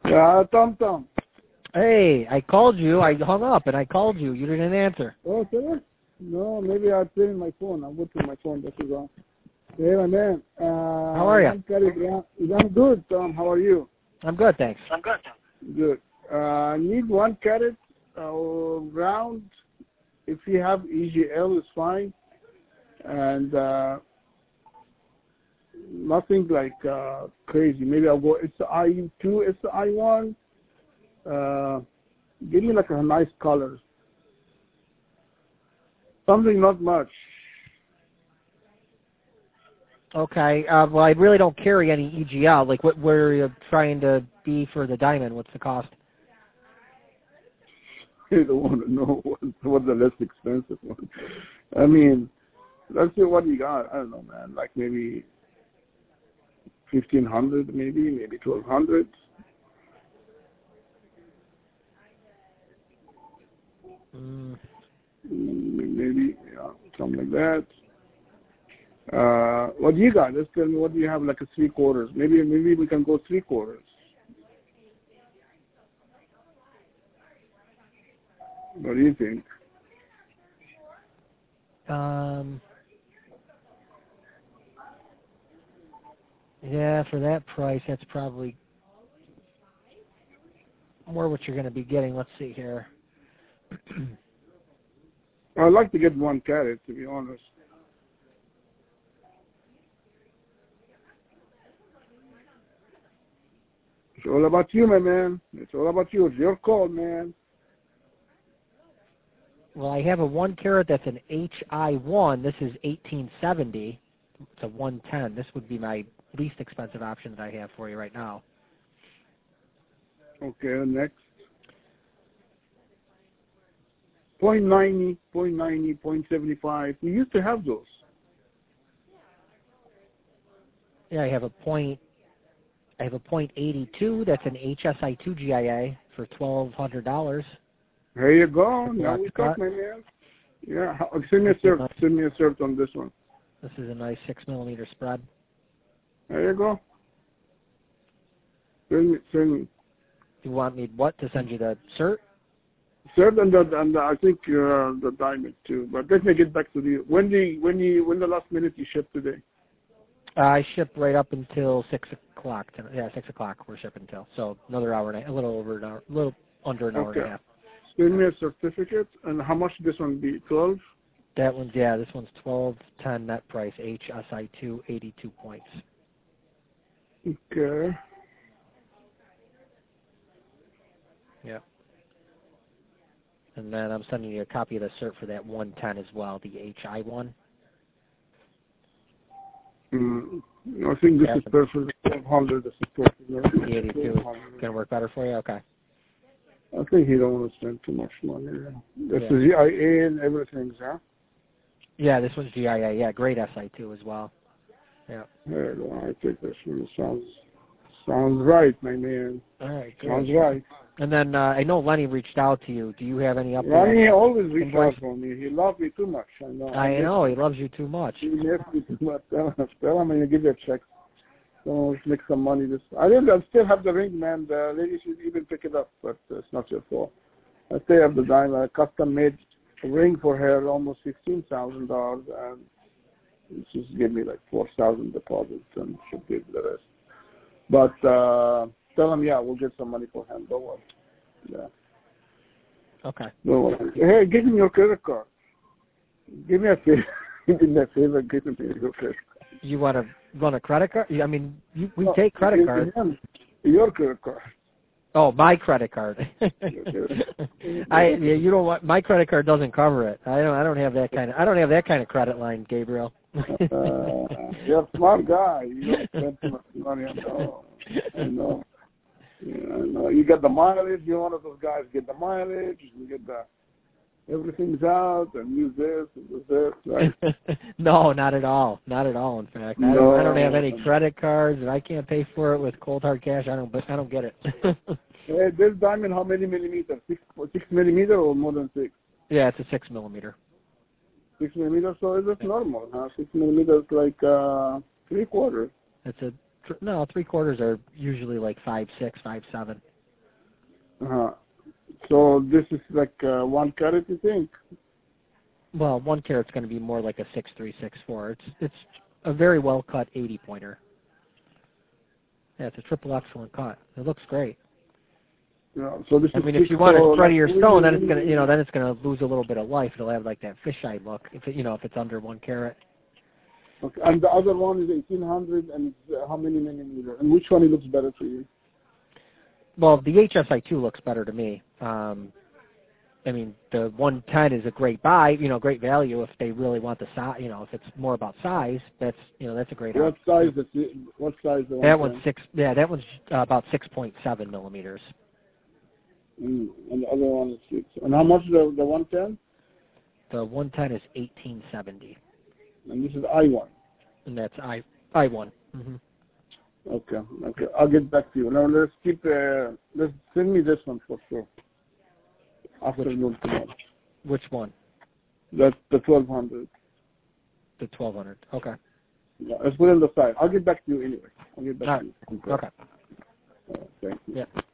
Tom. Hey, I called you. I hung up and I called you. You didn't answer. Oh, sir? No, maybe I put in my phone. I went to my phone. This is wrong. Hey, my man. How are you? I'm good, Tom. How are you? I'm good, thanks. Good. Need 1 carat round. If you have EGL, it's fine. And nothing like crazy. Maybe I'll go. It's the IU2. It's the I1. Give me like a nice color. Something not much. Okay. Well, I really don't carry any EGL. Like, where are you trying to be for the diamond? What's the cost? You don't want to know what's the less expensive one. I mean, let's see what you got. I don't know, man. Like maybe 1,500, maybe 1,200. Maybe, yeah, something like that. What do you got? Just tell me, what do you have, like a 3/4? Maybe we can go 3/4. What do you think? Yeah, for that price, that's probably more what you're going to be getting. Let's see here. I'd like to get 1 carat, to be honest. It's all about you, my man. It's all about you. It's your call, man. Well, I have a 1 carat that's an HI1. This is 1870. It's a 110. This would be my least expensive option that I have for you right now. Okay, next. 0.90, 0.75. We used to have those. Yeah, I have a 0.82. That's an HSI2 GIA for $1,200. There you go. Now we talk, my man. Yeah, send me a cert. Send me a cert on this one. This is a nice 6mm spread. There you go. Send me. You want me what to send you the cert? Cert and I think the diamond too. But let me get back to you. When the last minute you shipped today? I ship right up until 6 o'clock. Yeah, 6 o'clock we're shipping until. So another hour and a little over an hour, a little under an hour and a half. Send me a certificate. And how much this one be? 12? That one's, yeah, this one's 1210 net price, HSI2, 82 points. Okay. Yeah. And then I'm sending you a copy of the cert for that 110 as well, the HI one. I think this is perfect. 1200. This is perfect. The 82 going to work better for you? Okay. I think he don't want to spend too much money. This is GIA and everything, huh? Yeah, this one's GIA. Yeah, great SI2 as well. Yeah. There you go. I think this one sounds right, my man. All right, good. Sounds right. And then I know Lenny reached out to you. Do you have any updates? Lenny always reaches out for me. He loves me too much. I know. I know. He loves you too much. He loves me too much. Tell him I'm going to give you a check. So let's make some money. I still have the ring, man. The lady should even pick it up, but it's not your fault. I still have the diamond. I custom made a ring for her, almost $16,000, and she just gave me like $4,000 deposit, and she'll give the rest. But tell him, we'll get some money for him. Don't worry. Yeah. Okay. Don't worry. Hey, give me your credit card. Give me a favor. Give me your credit card. You want to run a credit card? I mean, we take credit cards. Your credit card. Oh, my credit card. You don't want my credit card doesn't cover it. I don't have that kind of credit line, Gabriel. You're a smart guy. You don't spend too much money on that. I know. Yeah, I know. You get the mileage. You're one of those guys. Get the mileage. You get the everything's out and use this and use this, right? No, not at all. Not at all. In fact, I don't have any credit cards, and I can't pay for it with cold hard cash. I don't get it. Hey, this diamond, how many millimeters? 6 millimeter or more than 6? Yeah, it's a 6 millimeter. 6 millimeters, so is it normal? 6 millimeters like 3/4. It's no 3/4 are usually like 5.6, 5.7. So this is like 1 carat, you think? Well, 1 carat's going to be more like a 6364. It's a very well cut 80 pointer. Yeah, it's a triple excellent cut. It looks great. Yeah. So this I is. mean, if you want a threadier stone, then it's going to, then it's going to lose a little bit of life. It'll have like that fisheye look. If if it's under 1 carat. Okay. And the other one is 1800, and how many millimeter? And which one looks better to you? Well, the HSI2 looks better to me. I mean, the 110 is a great buy, great value if they really want the size. If it's more about size, that's a great. What size? What size? That one's 6. Yeah, that one's about 6.7 millimeters. And the other one is 6. And how much the 110? The 110 is 1870. And this is I1. And that's I1. Mm-hmm. Okay. I'll get back to you. Now let's send me this one for sure. Afternoon tomorrow. Which one? That's the 1200. The 1200. Okay. Yeah, let's put it on the side. I'll get back to you anyway. I'll get back to you. Okay. Thank you. Yeah.